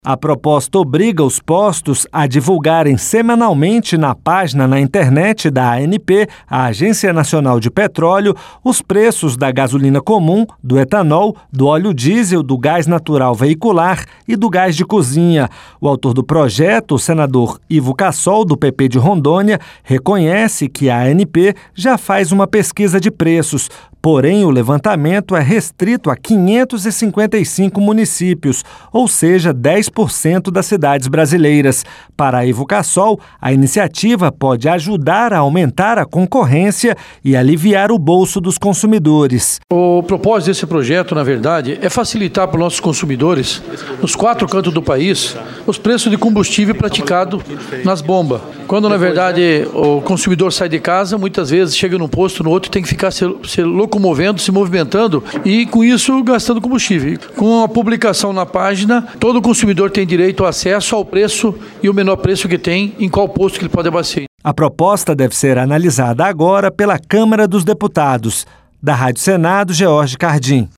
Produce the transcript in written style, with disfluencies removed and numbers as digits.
A proposta obriga os postos a divulgarem semanalmente na página na internet da ANP, a Agência Nacional de Petróleo, os preços da gasolina comum, do etanol, do óleo diesel, do gás natural veicular e do gás de cozinha. O autor do projeto, o senador Ivo Cassol, do PP de Rondônia, reconhece que a ANP já faz uma pesquisa de preços. Porém, o levantamento é restrito a 555 municípios, ou seja, 10% das cidades brasileiras. Para Ivo Cassol, a iniciativa pode ajudar a aumentar a concorrência e aliviar o bolso dos consumidores. O propósito desse projeto, na verdade, é facilitar para os nossos consumidores, nos 4 cantos do país, os preços de combustível praticado nas bombas. Quando, na verdade, o consumidor sai de casa, muitas vezes chega num posto, no outro, tem que ficar se locomovendo, se movimentando e, com isso, gastando combustível. Com a publicação na página, todo consumidor tem direito ao acesso ao preço e o menor preço que tem em qual posto que ele pode abastecer. A proposta deve ser analisada agora pela Câmara dos Deputados. Da Rádio Senado, George Cardim.